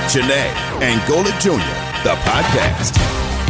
Janae and Golic Jr., the podcast.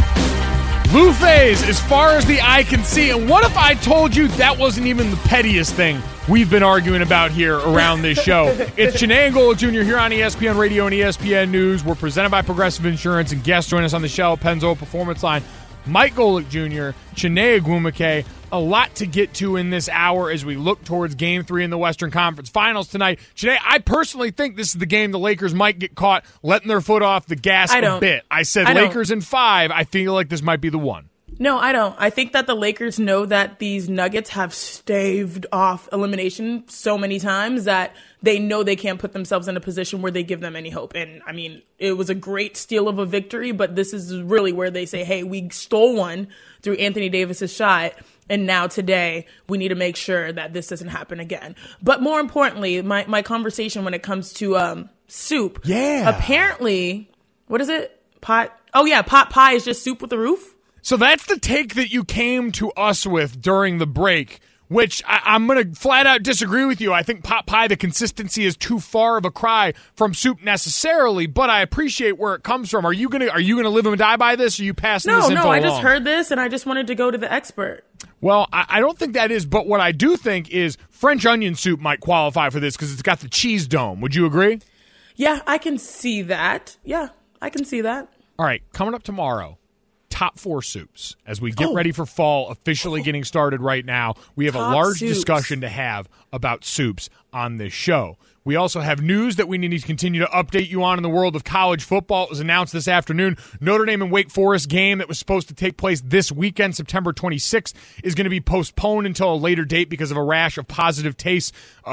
Lou Faze, as far as the eye can see. And what if I told you that wasn't even the pettiest thing we've been arguing about here around this show? It's Janae and Golic Jr. here on ESPN Radio and ESPN News. We're presented by Progressive Insurance, and guests join us on the Shell Pennzoil Performance Line. Mike Golic Jr., Chiney Ogwumike. A lot to get to in this hour as we look towards Game 3 in the Western Conference Finals tonight. Chiney, I personally think this is the game the Lakers might get caught letting their foot off the gas a bit. I said Lakers in 5. I feel like this might be the one. No, I don't. I think that the Lakers know that these Nuggets have staved off elimination so many times that they know they can't put themselves in a position where they give them any hope. And, I mean, it was a great steal of a victory, but this is really where they say, hey, we stole one through Anthony Davis's shot, and now today we need to make sure that this doesn't happen again. But more importantly, my conversation when it comes to soup. Yeah. Apparently, what is it? Pot pie is just soup with a roof? So that's the take that you came to us with during the break, which I'm going to flat out disagree with you. I think pot pie, the consistency is too far of a cry from soup necessarily, but I appreciate where it comes from. Are you going to live and die by this, or are you passing this info along? No, I just heard this, and I just wanted to go to the expert. Well, I don't think that is, but what I do think is French onion soup might qualify for this because it's got the cheese dome. Would you agree? Yeah, I can see that. Yeah, I can see that. All right, coming up tomorrow. Top 4 soups. As we get ready for fall, officially getting started right now, we have a large discussion to have about soups on this show. We also have news that we need to continue to update you on in the world of college football. It was announced this afternoon. Notre Dame and Wake Forest game that was supposed to take place this weekend, September 26th, is going to be postponed until a later date because of a rash of positive cases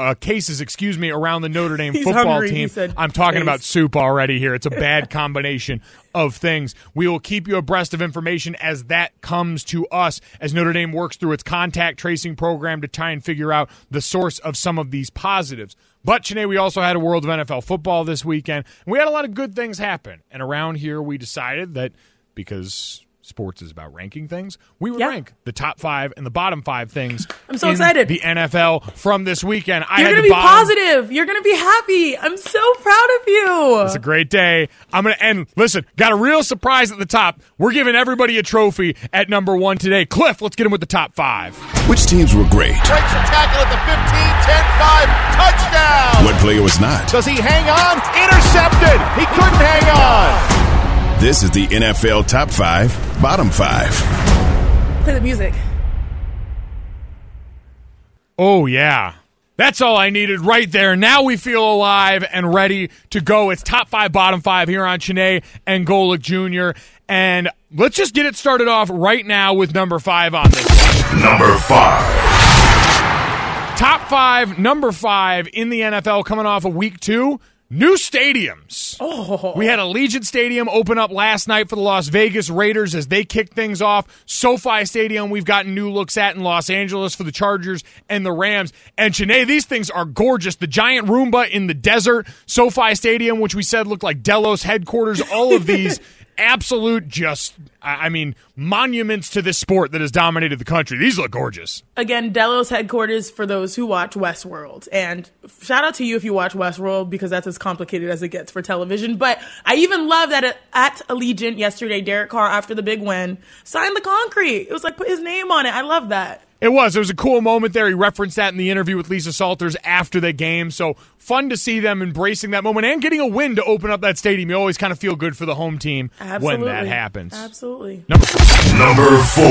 around the Notre Dame football team. I'm talking about soup already here. It's a bad combination of things. We will keep you abreast of information as that comes to us as Notre Dame works through its contact tracing program to try and figure out the source of some of these positives. But, Chiney, we also had a world of NFL football this weekend, and we had a lot of good things happen. And around here, we decided that because sports is about ranking things, we would rank the top 5 and the bottom 5 things. I'm so excited. The NFL from this weekend. You're going to be positive. You're going to be happy. I'm so proud of you. It's a great day. I'm going to end. Listen, got a real surprise at the top. We're giving everybody a trophy at number 1 today. Cliff, let's get him with the top 5. Which teams were great? Breaks a tackle at the 15, 10-5, touchdown. What player was not? Does he hang on? Intercepted. He couldn't hang on. This is the NFL Top 5, Bottom 5. Play the music. Oh, yeah. That's all I needed right there. Now we feel alive and ready to go. It's top 5, bottom 5 here on Chiney and Golic Jr. And let's just get it started off right now with number 5 on this one. Number 5. Top 5, number 5 in the NFL coming off of week 2. New stadiums. We had Allegiant Stadium open up last night for the Las Vegas Raiders as they kicked things off. SoFi Stadium we've gotten new looks at in Los Angeles for the Chargers and the Rams. And Chiney, these things are gorgeous. The giant Roomba in the desert. SoFi Stadium, which we said looked like Delos headquarters. All of these absolute monuments to this sport that has dominated the country. These look gorgeous. Again, Delos headquarters for those who watch Westworld. And shout out to you if you watch Westworld, because that's as complicated as it gets for television. But I even love that at Allegiant yesterday, Derek Carr, after the big win, signed the concrete. It was like, put his name on it. I love that. It was a cool moment there. He referenced that in the interview with Lisa Salters after the game. So fun to see them embracing that moment and getting a win to open up that stadium. You always kind of feel good for the home team when that happens. Absolutely. Number 4.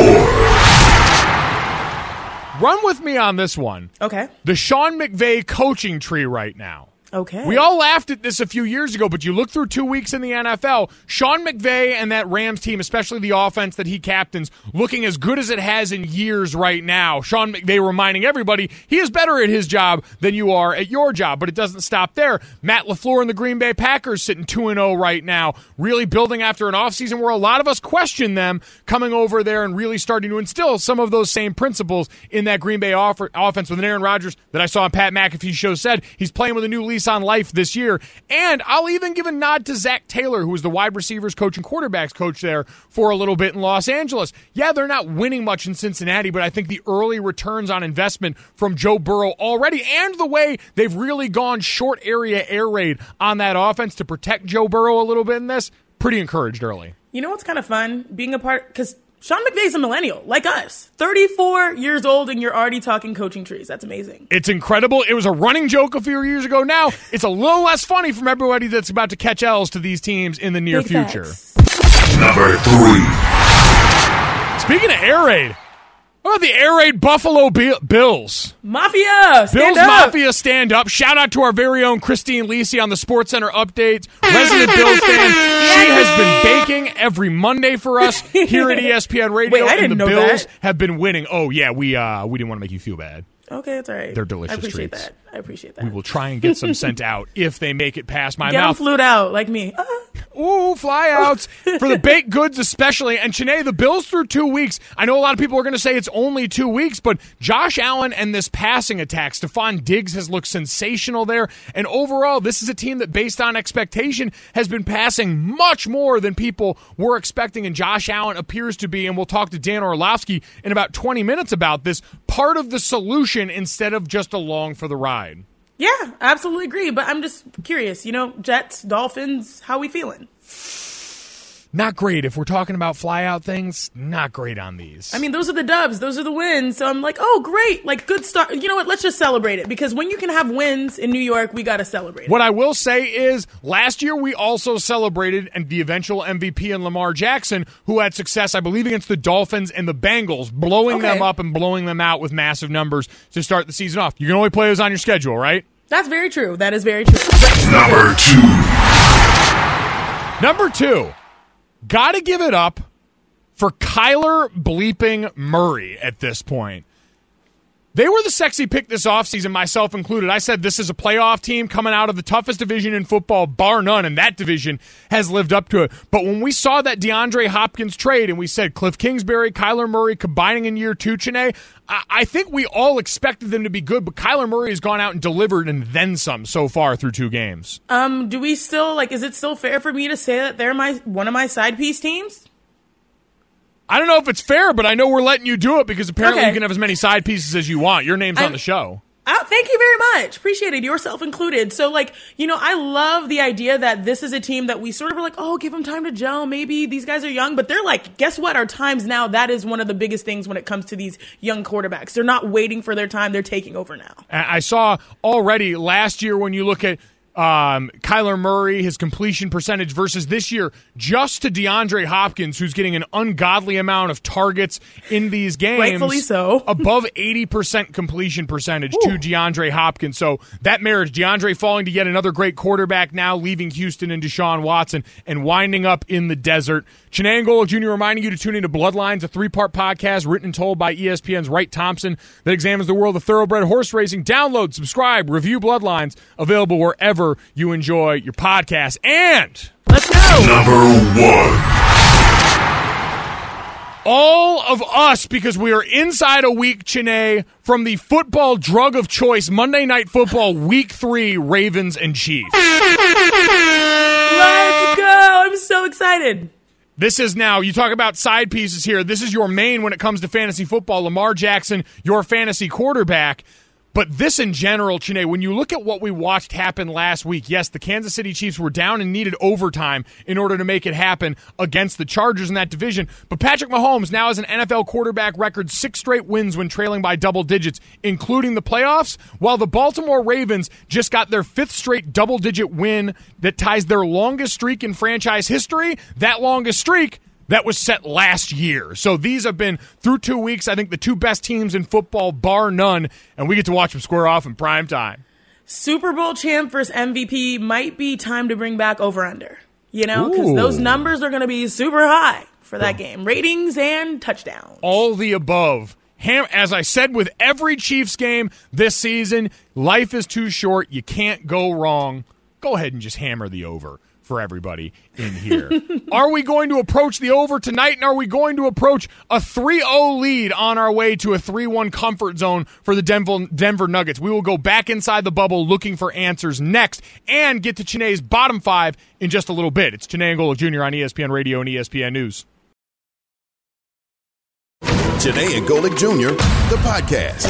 Run with me on this one. Okay. The Sean McVay coaching tree right now. Okay. We all laughed at this a few years ago, but you look through 2 weeks in the NFL, Sean McVay and that Rams team, especially the offense that he captains, looking as good as it has in years right now. Sean McVay reminding everybody he is better at his job than you are at your job, but it doesn't stop there. Matt LaFleur and the Green Bay Packers sitting 2-0 right now, really building after an offseason where a lot of us question them coming over there and really starting to instill some of those same principles in that Green Bay offense with an Aaron Rodgers that I saw on Pat McAfee's show said he's playing with a new lease lease on life this year. And I'll even give a nod to Zach Taylor, who was the wide receivers coach and quarterbacks coach there for a little bit in Los Angeles. Yeah, they're not winning much in Cincinnati, but I think the early returns on investment from Joe Burrow already, and the way they've really gone short area air raid on that offense to protect Joe Burrow a little bit in this, pretty encouraged early. You know what's kind of fun? Being a part, because Sean McVay's a millennial, like us. 34 years old, and you're already talking coaching trees. That's amazing. It's incredible. It was a running joke a few years ago. Now, it's a little less funny from everybody that's about to catch L's to these teams in the near future. Number 3. Speaking of air raid, what about the air raid Buffalo Bills? Mafia, stand Bills up. Mafia, stand up. Shout out to our very own Christine Lisi on the SportsCenter updates. Resident Bills fan. She has been baking every Monday for us here at ESPN Radio. Wait, I didn't and the know Bills that. have been winning. Oh, yeah, we didn't want to make you feel bad. Okay, it's all right. They're delicious I appreciate treats. that. I appreciate that. We will try and get some sent out if they make it past my Get mouth. them flued out, like me. Ooh, flyouts for the baked goods especially. And Chiney, the Bills through 2 weeks. I know a lot of people are going to say it's only 2 weeks, but Josh Allen and this passing attack, Stephon Diggs has looked sensational there. And overall, this is a team that, based on expectation, has been passing much more than people were expecting. And Josh Allen appears to be, and we'll talk to Dan Orlovsky in about 20 minutes about this, part of the solution instead of just along for the ride. Yeah, absolutely agree. But I'm just curious, Jets, Dolphins, how we feeling? Not great. If we're talking about fly-out things, not great on these. I mean, those are the dubs. Those are the wins. So I'm like, oh, great. Like, good start. You know what? Let's just celebrate it. Because when you can have wins in New York, we got to celebrate it. What I will say is, last year we also celebrated the eventual MVP in Lamar Jackson, who had success, I believe, against the Dolphins and the Bengals, blowing them up and blowing them out with massive numbers to start the season off. You can only play those on your schedule, right? That's very true. That is very true. Number 2. Number 2. Gotta give it up for Kyler bleeping Murray at this point. They were the sexy pick this offseason, myself included. I said this is a playoff team coming out of the toughest division in football, bar none, and that division has lived up to it. But when we saw that DeAndre Hopkins trade and we said Cliff Kingsbury, Kyler Murray combining in year 2, Chiney, I think we all expected them to be good, but Kyler Murray has gone out and delivered and then some so far through 2 games. Do we still, is it still fair for me to say that they're one of my side piece teams? I don't know if it's fair, but I know we're letting you do it because apparently you can have as many side pieces as you want. Your name's on the show. Thank you very much. Appreciate it. Yourself included. So, I love the idea that this is a team that we sort of are like, oh, give them time to gel. Maybe these guys are young. But they're like, guess what? Our times now, that is one of the biggest things when it comes to these young quarterbacks. They're not waiting for their time. They're taking over now. I saw already last year when you look at Kyler Murray, his completion percentage versus this year, just to DeAndre Hopkins, who's getting an ungodly amount of targets in these games. Rightfully so. Above 80% completion percentage to DeAndre Hopkins. So that marriage, DeAndre falling to yet another great quarterback now, leaving Houston and Deshaun Watson and winding up in the desert. Chiney Angola Jr. reminding you to tune into Bloodlines, a 3-part podcast written and told by ESPN's Wright Thompson that examines the world of thoroughbred horse racing. Download, subscribe, review Bloodlines, available wherever you enjoy your podcast. And let's go. Number 1. All of us, because we are inside a week, Chiney, from the football drug of choice, Monday Night Football, Week 3, Ravens and Chiefs. Let's go. I'm so excited. This is now, you talk about side pieces here. This is your main when it comes to fantasy football. Lamar Jackson, your fantasy quarterback. But this in general, Chiney, when you look at what we watched happen last week, yes, the Kansas City Chiefs were down and needed overtime in order to make it happen against the Chargers in that division. But Patrick Mahomes now has an NFL quarterback record 6 straight wins when trailing by double digits, including the playoffs, while the Baltimore Ravens just got their 5th straight double-digit win that ties their longest streak in franchise history. That longest streak that was set last year. So these have been, through 2 weeks, I think the 2 best teams in football, bar none, and we get to watch them square off in prime time. Super Bowl champ versus MVP might be time to bring back over-under, because those numbers are going to be super high for that game. Ratings and touchdowns. All the above. As I said with every Chiefs game this season, life is too short. You can't go wrong. Go ahead and just hammer the over for everybody in here. Are we going to approach the over tonight, and are we going to approach a 3-0 lead on our way to a 3-1 comfort zone for the Denver Nuggets? We will go back inside the bubble looking for answers next and get to Chiney's bottom five in just a little bit. It's Chiney and Golic Jr. on ESPN Radio and ESPN News. Chiney and Golic Jr., the podcast.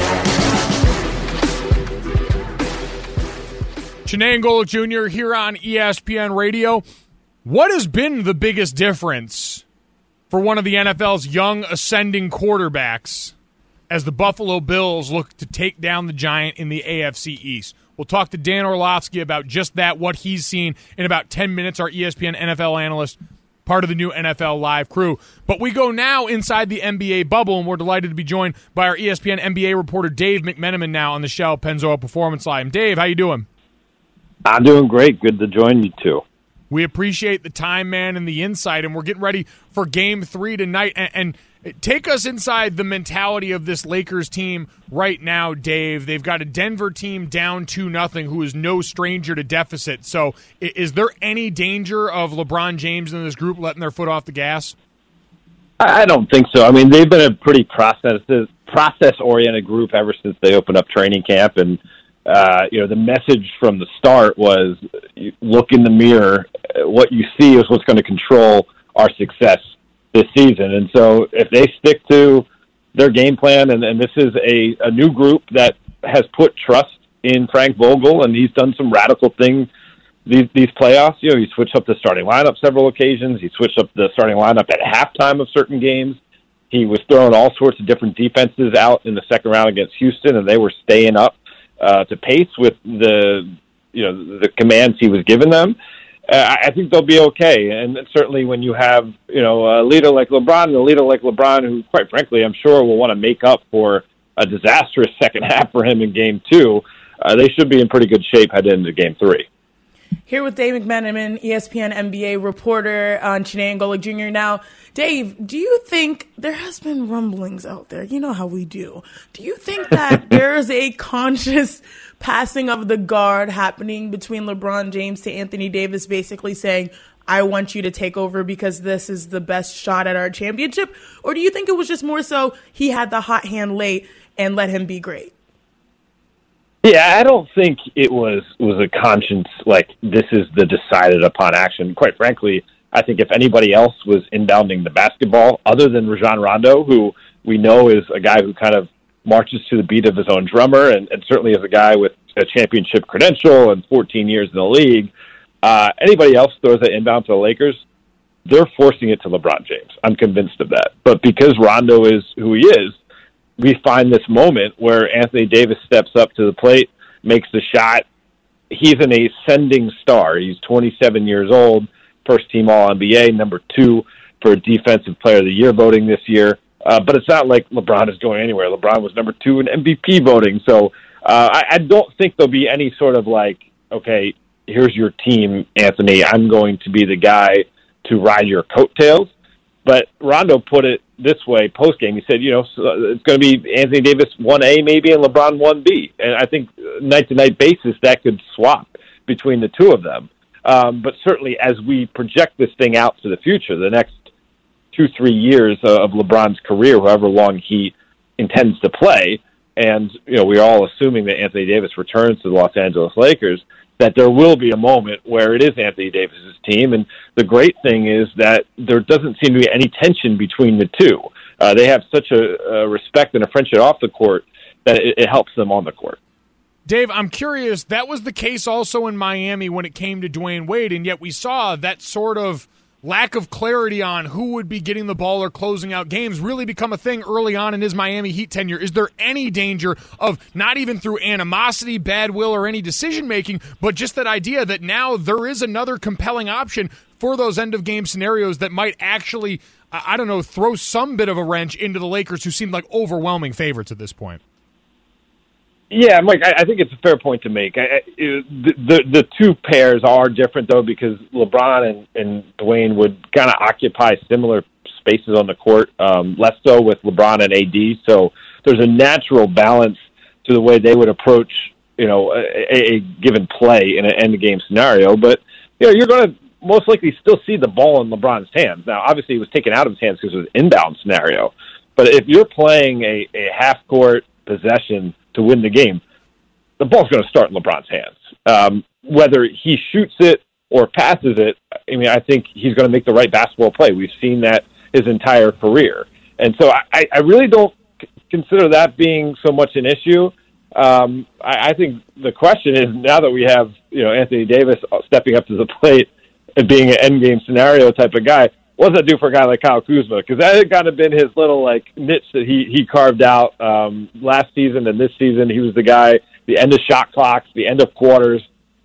Chiney and Golic Jr. here on ESPN Radio. What has been the biggest difference for one of the NFL's young ascending quarterbacks as the Buffalo Bills look to take down the Giant in the AFC East? We'll talk to Dan Orlovsky about just that, what he's seen in about 10 minutes, our ESPN NFL analyst, part of the new NFL Live crew. But we go now inside the NBA bubble, and we're delighted to be joined by our ESPN NBA reporter Dave McMenamin now on the Shell Pennzoil Performance Line. Dave, how you doing? I'm doing great. Good to join you, too. We appreciate the time, man, and the insight, and we're getting ready for Game 3 tonight. And take us inside the mentality of this Lakers team right now, Dave. They've got a Denver team down 2-0 who is no stranger to deficit. So is there any danger of LeBron James and this group letting their foot off the gas? I don't think so. I mean, they've been a pretty process-oriented group ever since they opened up training camp, and the message from the start was, look in the mirror. What you see is what's going to control our success this season. And so if they stick to their game plan, and this is a new group that has put trust in Frank Vogel, and he's done some radical things these playoffs. He switched up the starting lineup several occasions. He switched up the starting lineup at halftime of certain games. He was throwing all sorts of different defenses out in the second round against Houston, and they were staying up to pace with the commands he was giving them. I think they'll be okay. And certainly when you have, a leader like LeBron, and a leader like LeBron who, quite frankly, I'm sure will want to make up for a disastrous second half for him in Game 2, they should be in pretty good shape headed into Game 3. Here with Dave McMenamin, ESPN NBA reporter on Chiney and Golic Jr. Now, Dave, do you think there has been rumblings out there? You know how we do. Do you think that there is a conscious passing of the guard happening between LeBron James to Anthony Davis, basically saying, I want you to take over because this is the best shot at our championship? Or do you think it was just more so he had the hot hand late and let him be great? Yeah, I don't think it was a conscience, like this is the decided upon action. Quite frankly, I think if anybody else was inbounding the basketball, other than Rajon Rondo, who we know is a guy who kind of marches to the beat of his own drummer, and certainly is a guy with a championship credential and 14 years in the league, anybody else throws that inbound to the Lakers, they're forcing it to LeBron James. I'm convinced of that. But because Rondo is who he is, we find this moment where Anthony Davis steps up to the plate, makes the shot. He's an ascending star. He's 27 years old, first-team All-NBA, number 2 for Defensive Player of the Year voting this year. But it's not like LeBron is going anywhere. LeBron was number 2 in MVP voting. So I don't think there'll be any sort of like, okay, here's your team, Anthony. I'm going to be the guy to ride your coattails. But Rondo put it this way post-game. He said, it's going to be Anthony Davis 1A maybe and LeBron 1B. And I think night-to-night basis that could swap between the two of them. But certainly as we project this thing out to the future, the next 2-3 years of LeBron's career, however long he intends to play, and we're all assuming that Anthony Davis returns to the Los Angeles Lakers, that there will be a moment where it is Anthony Davis's team. And the great thing is that there doesn't seem to be any tension between the two. They have such a respect and a friendship off the court that it helps them on the court. Dave, I'm curious, that was the case also in Miami when it came to Dwayne Wade, and yet we saw that sort of lack of clarity on who would be getting the ball or closing out games really become a thing early on in his Miami Heat tenure. Is there any danger of, not even through animosity, bad will, or any decision-making, but just that idea that now there is another compelling option for those end-of-game scenarios that might actually, throw some bit of a wrench into the Lakers, who seem like overwhelming favorites at this point? Yeah, Mike, I think it's a fair point to make. The two pairs are different, though, because LeBron and Dwayne would kind of occupy similar spaces on the court, less so with LeBron and AD. So there's a natural balance to the way they would approach, a given play in an end-game scenario. But you're going to most likely still see the ball in LeBron's hands. Now, obviously, it was taken out of his hands because it was an inbound scenario. But if you're playing a half-court possession to win the game, the ball's going to start in LeBron's hands. Whether he shoots it or passes it, I mean, I think he's going to make the right basketball play. We've seen that his entire career. And so I really don't consider that being so much an issue. I think the question is, now that we have Anthony Davis stepping up to the plate and being an endgame scenario type of guy, what does that do for a guy like Kyle Kuzma? Because that had kind of been his little niche that he carved out last season and this season. He was the guy, the end of shot clocks, the end of quarters.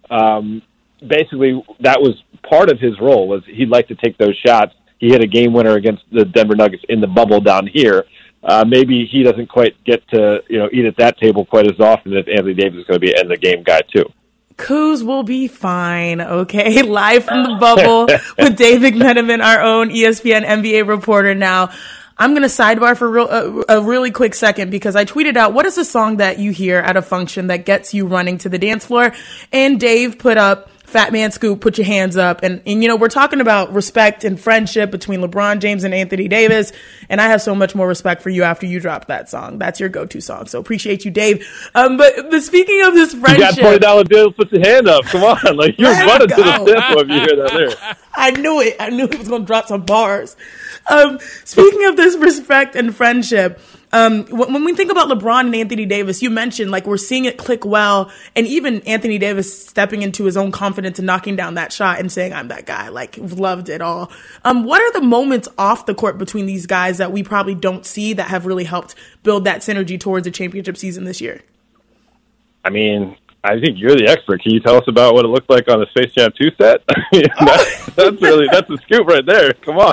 Basically, that was part of his role, was he'd like to take those shots. He hit a game winner against the Denver Nuggets in the bubble down here. Maybe he doesn't quite get to eat at that table quite as often if Anthony Davis is going to be an end-of-the-game guy too. Kuz will be fine, okay? Live from the bubble with Dave McMenamin, our own ESPN NBA reporter now. I'm going to sidebar for a really quick second because I tweeted out, what is a song that you hear at a function that gets you running to the dance floor? And Dave put up Fat Man Scoop, Put Your Hands Up. And we're talking about respect and friendship between LeBron James and Anthony Davis. And I have so much more respect for you after you dropped that song. That's your go-to song. So appreciate you, Dave. But speaking of this friendship. You got $20 bill, put your hand up. Come on. You're running to the tempo if you hear that lyric. I knew it. I knew he was going to drop some bars. Speaking of this respect and friendship, when we think about LeBron and Anthony Davis, you mentioned we're seeing it click well, and even Anthony Davis stepping into his own confidence and knocking down that shot and saying, I'm that guy, loved it all. What are the moments off the court between these guys that we probably don't see that have really helped build that synergy towards a championship season this year? I mean, I think you're the expert. Can you tell us about what it looked like on the Space Jam 2 set? That's a scoop right there. Come on.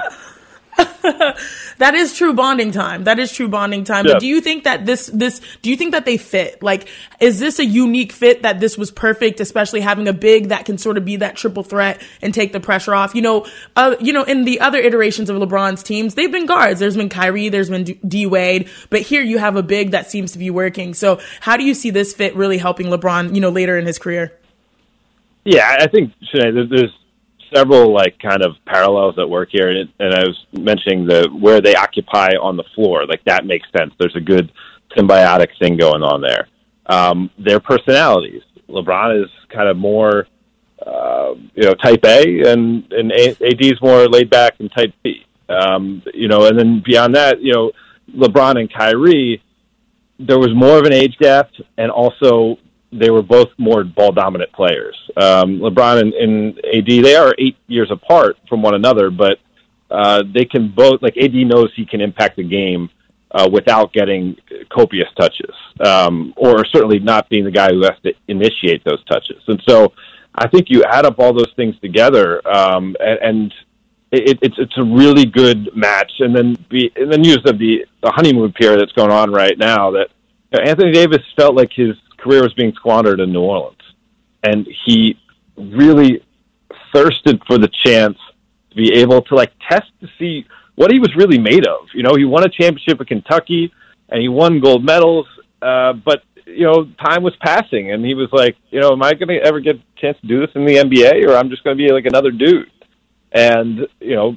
That is true bonding time. Yeah. But do you think that do you think that they fit? Is this a unique fit that this was perfect, especially having a big that can sort of be that triple threat and take the pressure off? In the other iterations of LeBron's teams, they've been guards. There's been Kyrie, there's been D Wade, but here you have a big that seems to be working. So how do you see this fit really helping LeBron, later in his career? Yeah, I think, Sinead, there's several kind of parallels at work here, and I was mentioning where they occupy on the floor. That makes sense. There's a good symbiotic thing going on there. Their personalities. LeBron is kind of more type A, and AD's more laid back and type B. And then beyond that, LeBron and Kyrie, there was more of an age gap, and also they were both more ball-dominant players. LeBron and AD, they are 8 years apart from one another, but they can both, AD knows he can impact the game without getting copious touches, or certainly not being the guy who has to initiate those touches. And so I think you add up all those things together, and it's a really good match. And then use of the honeymoon period that's going on right now, that Anthony Davis felt like his career was being squandered in New Orleans, and he really thirsted for the chance to be able to test to see what he was really made of. He won a championship at Kentucky and he won gold medals, but time was passing, and he was like, am I going to ever get a chance to do this in the NBA, or I'm just going to be another dude? And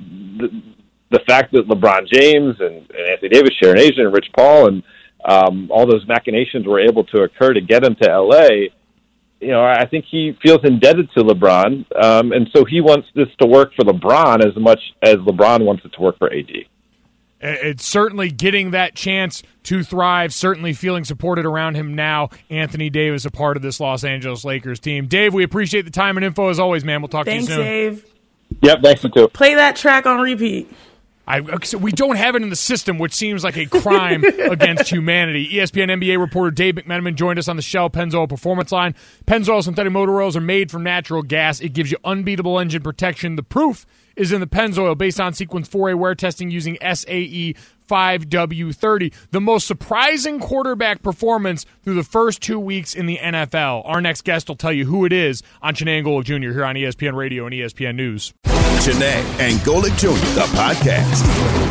the fact that LeBron James and Anthony Davis share an agent, and Rich Paul, and all those machinations were able to occur to get him to L.A., I think he feels indebted to LeBron, and so he wants this to work for LeBron as much as LeBron wants it to work for AD. It's certainly getting that chance to thrive, certainly feeling supported around him now. Anthony Davis, a part of this Los Angeles Lakers team. Dave, we appreciate the time and info as always, man. We'll talk to you soon. Thanks, Dave. Yep, thanks, you too. Play that track on repeat. We don't have it in the system, which seems like a crime against humanity. ESPN NBA reporter Dave McMenamin joined us on the Shell Pennzoil Performance Line. Pennzoil synthetic motor oils are made from natural gas. It gives you unbeatable engine protection. The proof is in the Pennzoil, based on Sequence 4A wear testing using SAE 5W30. The most surprising quarterback performance through the first 2 weeks in the NFL. Our next guest will tell you who it is on Chiney and Golic Jr. here on ESPN Radio and ESPN News. Chiney and Golic Jr., the podcast.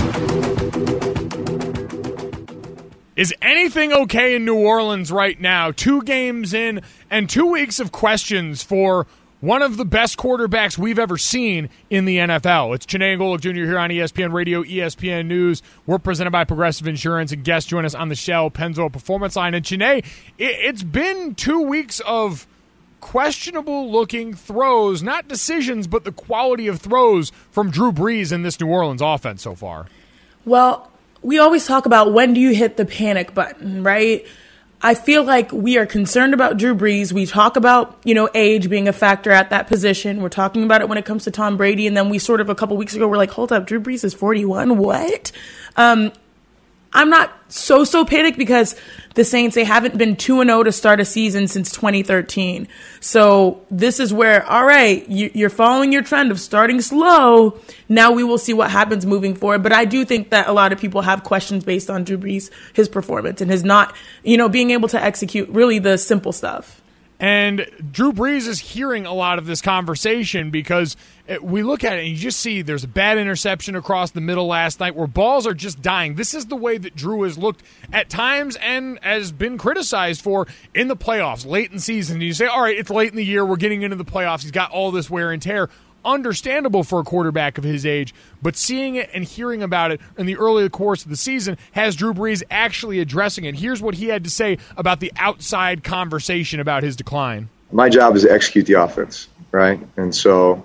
Is anything okay in New Orleans right now? 2 games in and 2 weeks of questions for one of the best quarterbacks we've ever seen in the NFL. It's Chiney and Golic Jr. here on ESPN Radio, ESPN News. We're presented by Progressive Insurance, and guests join us on the Shell Pennzoil Performance Line. And Chiney, it's been 2 weeks of questionable-looking throws, not decisions, but the quality of throws from Drew Brees in this New Orleans offense so far. Well, we always talk about when do you hit the panic button, right? I feel like we are concerned about Drew Brees. We talk about, age being a factor at that position. We're talking about it when it comes to Tom Brady. And then we sort of a couple weeks ago, we're like, hold up, Drew Brees is 41. What? I'm not so panicked because the Saints, they haven't been 2-0 to start a season since 2013. So this is where, all right, you're following your trend of starting slow. Now we will see what happens moving forward. But I do think that a lot of people have questions based on Drew Brees, his performance, and his not, being able to execute really the simple stuff. And Drew Brees is hearing a lot of this conversation because we look at it and you just see there's a bad interception across the middle last night where balls are just dying. This is the way that Drew has looked at times and has been criticized for in the playoffs, late in season. And you say, all right, it's late in the year. We're getting into the playoffs. He's got all this wear and tear. Understandable for a quarterback of his age, but seeing it and hearing about it in the early course of the season has Drew Brees actually addressing it. Here's what he had to say about the outside conversation about his decline. My job is to execute the offense, right? And so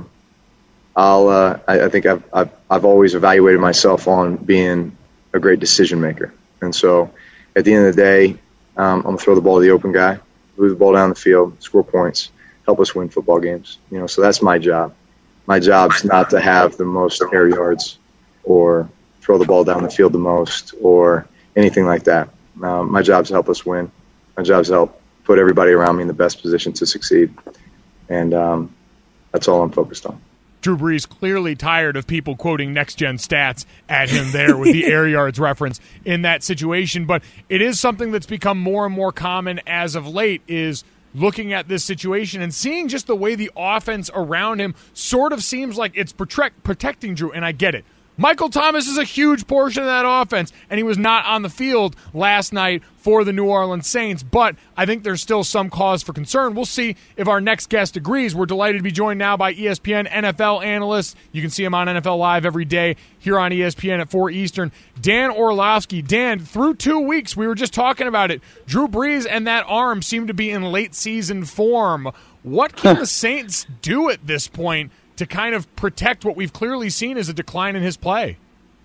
I think I've always evaluated myself on being a great decision maker. And so at the end of the day, I'm going to throw the ball to the open guy, move the ball down the field, score points, help us win football games. So that's my job. My job's not to have the most air yards or throw the ball down the field the most or anything like that. My job's to help us win. My job's to help put everybody around me in the best position to succeed. And that's all I'm focused on. Drew Brees clearly tired of people quoting next-gen stats at him there with the air yards reference in that situation. But it is something that's become more and more common as of late is looking at this situation and seeing just the way the offense around him sort of seems like it's protecting Drew, and I get it. Michael Thomas is a huge portion of that offense, and he was not on the field last night for the New Orleans Saints, but I think there's still some cause for concern. We'll see if our next guest agrees. We're delighted to be joined now by ESPN NFL analyst. You can see him on NFL Live every day here on ESPN at 4 Eastern. Dan Orlovsky. Dan, through 2 weeks, we were just talking about it. Drew Brees and that arm seem to be in late-season form. What can the Saints do at this point to kind of protect what we've clearly seen as a decline in his play?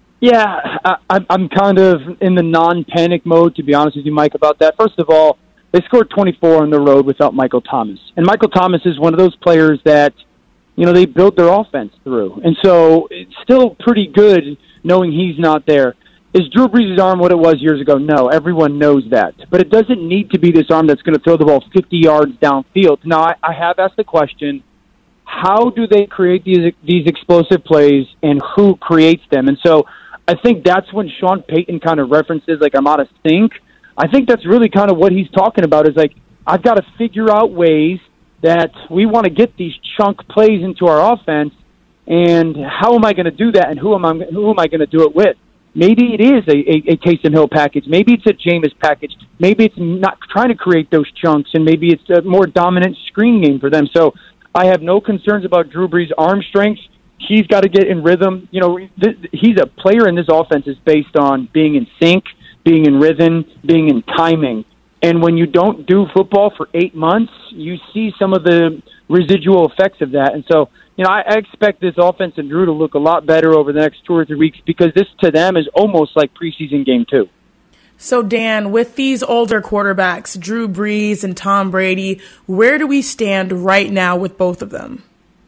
Yeah, I'm kind of in the non-panic mode, to be honest with you, Mike, about that. First of all, they scored 24 on the road without Michael Thomas. And Michael Thomas is one of those players that, they built their offense through. And so it's still pretty good knowing he's not there. Is Drew Brees' arm what it was years ago? No, everyone knows that. But it doesn't need to be this arm that's going to throw the ball 50 yards downfield. Now, I have asked the question, how do they create these explosive plays and who creates them? And so I think that's when Sean Payton kind of references, like, I'm out of sync. I think that's really kind of what he's talking about is, like, I've got to figure out ways that we want to get these chunk plays into our offense, and how am I going to do that, and who am I going to do it with? Maybe it is a Taysom Hill package. Maybe it's a Jameis package. Maybe it's not trying to create those chunks, and maybe it's a more dominant screen game for them. So I have no concerns about Drew Brees' arm strength. He's got to get in rhythm. He's a player in this offense is based on being in sync, being in rhythm, being in timing. And when you don't do football for 8 months, you see some of the residual effects of that. And so, I expect this offense and Drew to look a lot better over the next 2 or 3 weeks because this to them is almost like preseason game 2. So, Dan, with these older quarterbacks, Drew Brees and Tom Brady, where do we stand right now with both of them?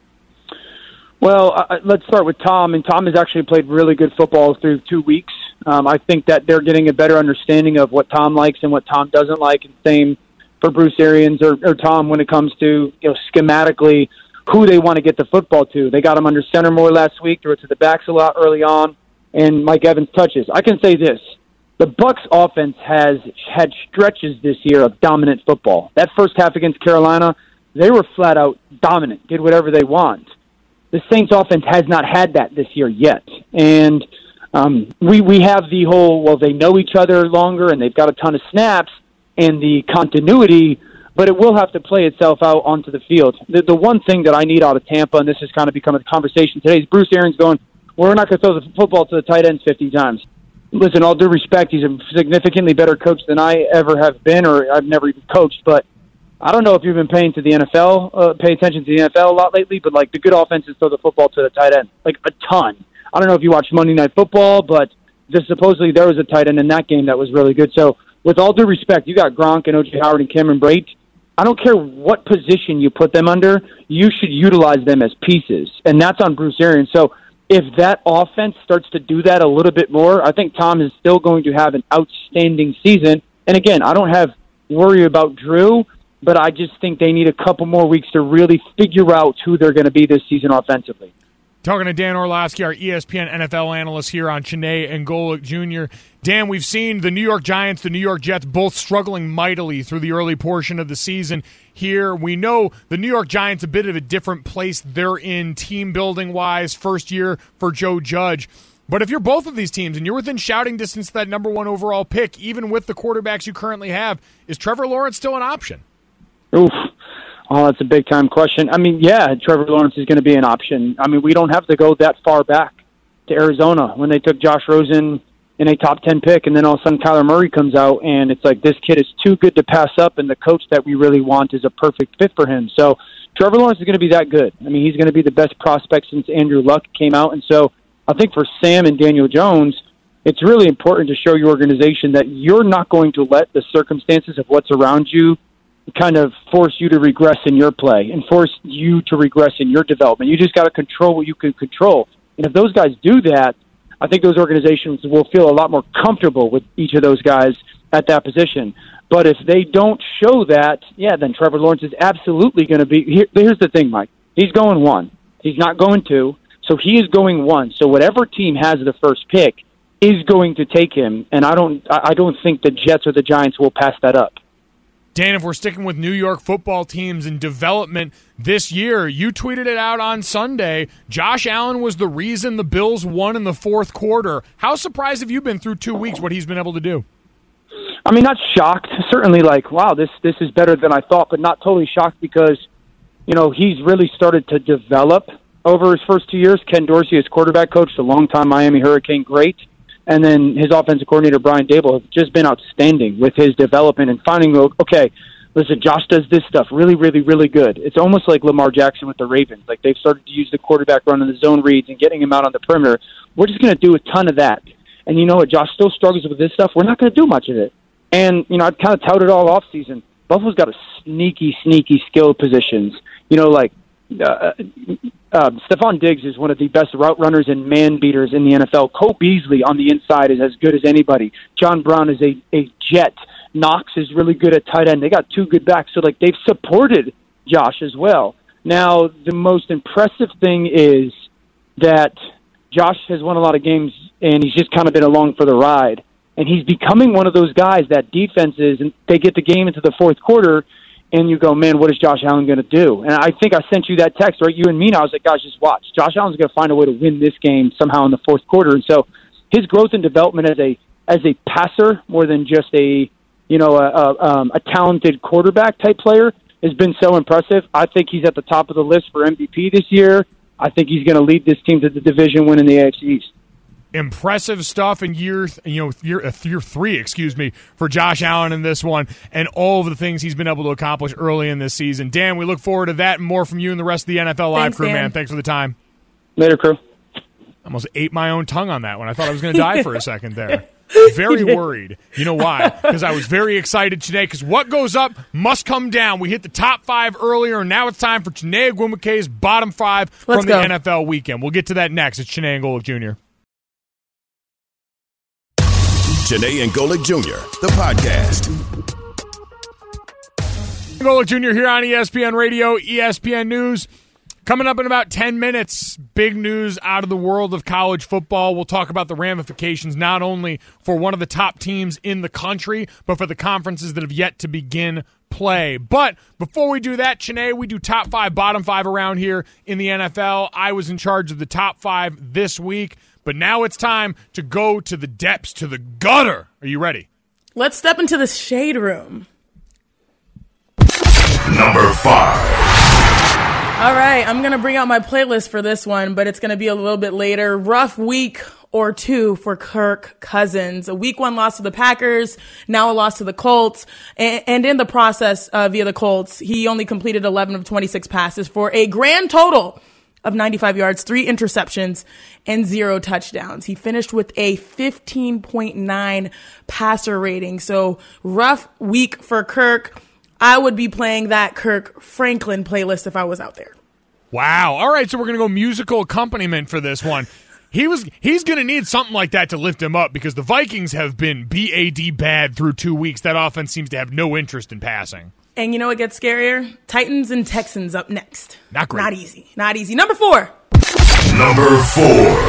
Well, let's start with Tom. And Tom has actually played really good football through 2 weeks. I think that they're getting a better understanding of what Tom likes and what Tom doesn't like. And same for Bruce Arians or Tom when it comes to schematically who they want to get the football to. They got him under center more last week, threw it to the backs a lot early on, and Mike Evans touches. I can say this. The Bucs offense has had stretches this year of dominant football. That first half against Carolina, they were flat out dominant, did whatever they want. The Saints offense has not had that this year yet. And we have the whole, well, they know each other longer and they've got a ton of snaps, and the continuity but it will have to play itself out onto the field. The one thing that I need out of Tampa, and this has kind of become a conversation today, is Bruce Arians going, we're not going to throw the football to the tight ends 50 times. Listen, all due respect, he's a significantly better coach than I ever have been, or I've never even coached, but I don't know if you've been paying to the NFL, pay attention to the NFL a lot lately, but like the good offenses throw the football to the tight end, like a ton. I don't know if you watch Monday Night Football, but supposedly there was a tight end in that game that was really good. So with all due respect, you got Gronk and O.J. Howard and Cameron Brate. I don't care what position you put them under, you should utilize them as pieces, and that's on Bruce Arians. So if that offense starts to do that a little bit more, I think Tom is still going to have an outstanding season. And again, I don't have worry about Drew, but I just think they need a couple more weeks to really figure out who they're going to be this season offensively. Talking to Dan Orlovsky, our ESPN NFL analyst here on Chiney and Golic Jr. Dan, we've seen the New York Giants, the New York Jets both struggling mightily through the early portion of the season. Here, we know the New York Giants a bit of a different place they're in team-building-wise, first year for Joe Judge. But if you're both of these teams and you're within shouting distance to that number one overall pick, even with the quarterbacks you currently have, is Trevor Lawrence still an option? Oof. Oh, that's a big-time question. I mean, yeah, Trevor Lawrence is going to be an option. I mean, we don't have to go that far back to Arizona when they took Josh Rosen in a top 10 pick, and then all of a sudden Kyler Murray comes out, and it's like this kid is too good to pass up, and the coach that we really want is a perfect fit for him. So Trevor Lawrence is going to be that good. I mean, he's going to be the best prospect since Andrew Luck came out. And so I think for Sam and Daniel Jones, it's really important to show your organization that you're not going to let the circumstances of what's around you kind of force you to regress in your play and force you to regress in your development. You just got to control what you can control. And if those guys do that, I think those organizations will feel a lot more comfortable with each of those guys at that position. But if they don't show that, yeah, then Trevor Lawrence is absolutely going to be. Here's the thing, Mike. He's going 1. He's not going 2. So he is going 1. So whatever team has the first pick is going to take him. And I don't think the Jets or the Giants will pass that up. Dan, if we're sticking with New York football teams in development this year, you tweeted it out on Sunday. Josh Allen was the reason the Bills won in the fourth quarter. How surprised have you been through 2 weeks what he's been able to do? I mean, not shocked. Certainly like, wow, this is better than I thought, but not totally shocked because, you know, he's really started to develop over his first 2 years. Ken Dorsey, his quarterback coach, a longtime Miami Hurricane great. And then his offensive coordinator, Brian Daboll, have just been outstanding with his development and finding, okay, listen, Josh does this stuff really, really, really good. It's almost like Lamar Jackson with the Ravens. Like they've started to use the quarterback run in the zone reads and getting him out on the perimeter. We're just going to do a ton of that. And you know what? Josh still struggles with this stuff. We're not going to do much of it. And, you know, I've kind of touted all offseason. Buffalo's got a sneaky skill positions. You know, like Stephon Diggs is one of the best route runners and man beaters in the NFL. Cole Beasley on the inside is as good as anybody. John Brown is a jet. Knox is really good at tight end. They got 2 good backs, so like they've supported Josh as well. Now, the most impressive thing is that Josh has won a lot of games, and he's just kind of been along for the ride. And he's becoming one of those guys that defenses, and they get the game into the fourth quarter, and you go, man, what is Josh Allen going to do? And I think I sent you that text, right? You and me, and I was like, guys, just watch. Josh Allen's going to find a way to win this game somehow in the fourth quarter. And so his growth and development as a passer, more than just a talented quarterback type player, has been so impressive. I think he's at the top of the list for MVP this year. I think he's going to lead this team to the division win in the AFC East. Impressive stuff in year 3, for Josh Allen in this one, and all of the things he's been able to accomplish early in this season. Dan, we look forward to that and more from you and the rest of the NFL Live crew, Dan. Man. Thanks for the time. Later, crew. I almost ate my own tongue on that one. I thought I was going to die for a second there. Very worried. You know why? Because I was very excited today, because what goes up must come down. We hit the top 5 earlier, and now it's time for Chiney Ogwumike's bottom 5 from the NFL weekend. We'll get to that next. It's Chiney and Golic Jr. Chiney and Golic Jr., the podcast. Golic Jr. here on ESPN Radio, ESPN News. Coming up in about 10 minutes, big news out of the world of college football. We'll talk about the ramifications not only for one of the top teams in the country, but for the conferences that have yet to begin play. But before we do that, Chiney, we do top 5, bottom 5 around here in the NFL. I was in charge of the top 5 this week. But now it's time to go to the depths, to the gutter. Are you ready? Let's step into the shade room. Number 5. All right, I'm going to bring out my playlist for this one, but it's going to be a little bit later. Rough week or two for Kirk Cousins. A week 1 loss to the Packers, now a loss to the Colts. And in the process via the Colts, he only completed 11 of 26 passes for a grand total of 95 yards, 3 interceptions, and 0 touchdowns. He finished with a 15.9 passer rating. So rough week for Kirk. I would be playing that Kirk Franklin playlist if I was out there. Wow. All right, so we're going to go musical accompaniment for this one. He's going to need something like that to lift him up because the Vikings have been bad through 2 weeks. That offense seems to have no interest in passing. And you know what gets scarier? Titans and Texans up next. Not great. Not easy. Not easy. Number 4. Number 4.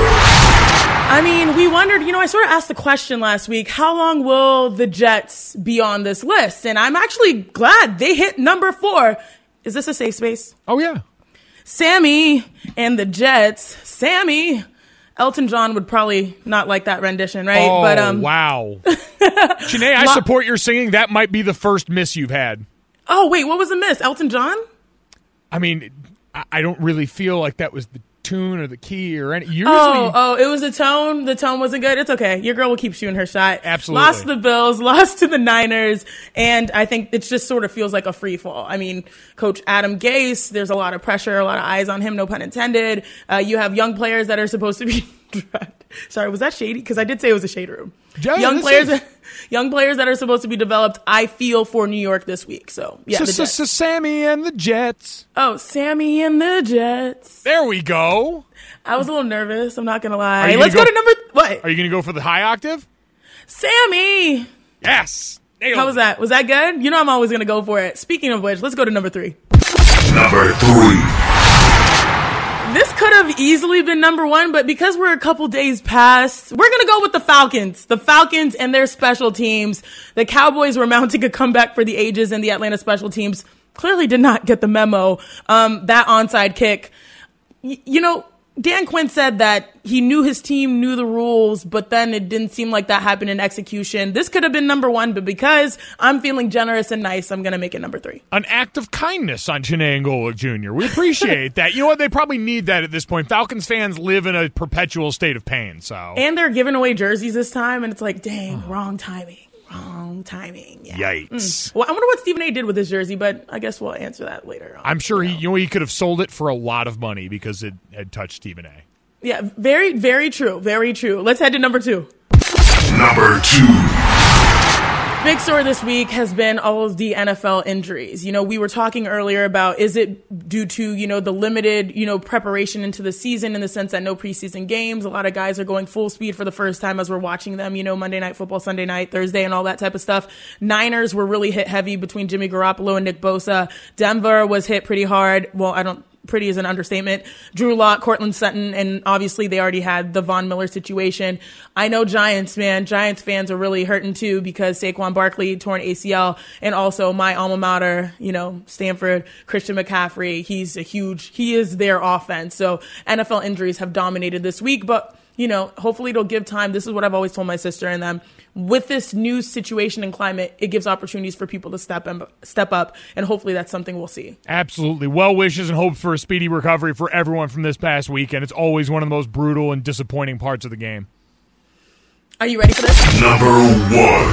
I mean, we wondered, I sort of asked the question last week, how long will the Jets be on this list? And I'm actually glad they hit number 4. Is this a safe space? Oh, yeah. Sammy and the Jets. Sammy. Elton John would probably not like that rendition, right? Oh, but, wow. Janae, I support your singing. That might be the first miss you've had. Oh, wait, what was the miss? Elton John? I mean, I don't really feel like that was the tune or the key or any. Usually, it was the tone. The tone wasn't good. It's okay. Your girl will keep shooting her shot. Absolutely. Lost to the Bills, lost to the Niners, and I think it just sort of feels like a free fall. I mean, Coach Adam Gase, there's a lot of pressure, a lot of eyes on him, no pun intended. You have young players that are supposed to be sorry, was that shady? Because I did say it was a shade room. Yeah, Young players that are supposed to be developed, I feel, for New York this week. So, yeah, the Jets. Sammy and the Jets. Oh, Sammy and the Jets. There we go. I was a little nervous. I'm not going to lie. Let's go to number... What? Are you going to go for the high octave? Sammy. Yes. How was that? Was that good? You know I'm always going to go for it. Speaking of which, let's go to number 3. Number 3. This could have easily been number 1, but because we're a couple days past, we're going to go with the Falcons. The Falcons and their special teams. The Cowboys were mounting a comeback for the ages, and the Atlanta special teams clearly did not get the memo. That onside kick. Dan Quinn said that he knew his team knew the rules, but then it didn't seem like that happened in execution. This could have been number 1, but because I'm feeling generous and nice, I'm going to make it number 3. An act of kindness on Janae Angola Jr. We appreciate that. You know what? They probably need that at this point. Falcons fans live in a perpetual state of pain. And they're giving away jerseys this time, and it's like, dang, wrong timing. Wrong timing. Yeah. Yikes. Well, I wonder what Stephen A. did with his jersey, but I guess we'll answer that later on. I'm sure he could have sold it for a lot of money because it had touched Stephen A. Yeah, very, very true. Very true. Let's head to number 2. Number 2. Big story this week has been all of the NFL injuries. We were talking earlier about, is it due to, the limited, preparation into the season in the sense that no preseason games. A lot of guys are going full speed for the first time as we're watching them, Monday Night Football, Sunday night, Thursday, and all that type of stuff. Niners were really hit heavy between Jimmy Garoppolo and Nick Bosa. Denver was hit pretty hard. Well, pretty is an understatement. Drew Lock, Cortland Sutton, and obviously they already had the Von Miller situation. I know Giants fans are really hurting too because Saquon Barkley torn ACL, and also my alma mater, Stanford, Christian McCaffrey. He is their offense. So NFL injuries have dominated this week, but hopefully it'll give time. This is what I've always told my sister and them. With this new situation and climate, it gives opportunities for people to step up, and hopefully that's something we'll see. Absolutely. Well wishes and hopes for a speedy recovery for everyone from this past weekend. It's always one of the most brutal and disappointing parts of the game. Are you ready for this? Number 1.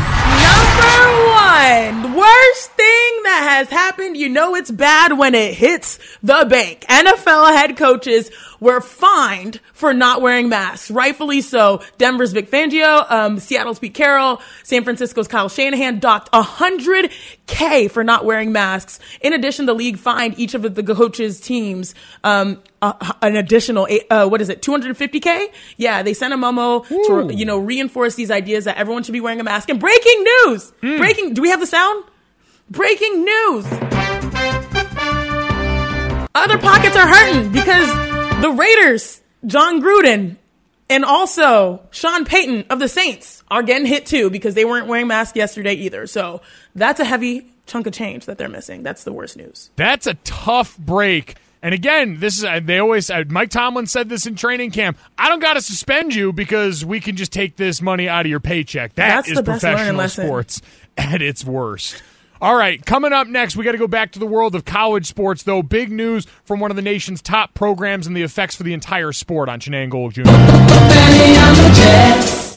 The worst thing that has happened, it's bad when it hits the bank. NFL head coaches were fined for not wearing masks. Rightfully so. Denver's Vic Fangio, Seattle's Pete Carroll, San Francisco's Kyle Shanahan docked $100K for not wearing masks. In addition, the league fined each of the coaches' teams an additional $250K? Yeah, they sent a memo to reinforce these ideas that everyone should be wearing a mask. And breaking news! Do we have the sound? Breaking news! Other pockets are hurting because the Raiders, John Gruden, and also Sean Payton of the Saints are getting hit too because they weren't wearing masks yesterday either. So that's a heavy chunk of change that they're missing. That's the worst news. That's a tough break. And again, this is Mike Tomlin said this in training camp. I don't got to suspend you because we can just take this money out of your paycheck. That's the professional sports at its worst. All right, coming up next, we got to go back to the world of college sports, though. Big news from one of the nation's top programs and the effects for the entire sport on Chiney and Gold Jr.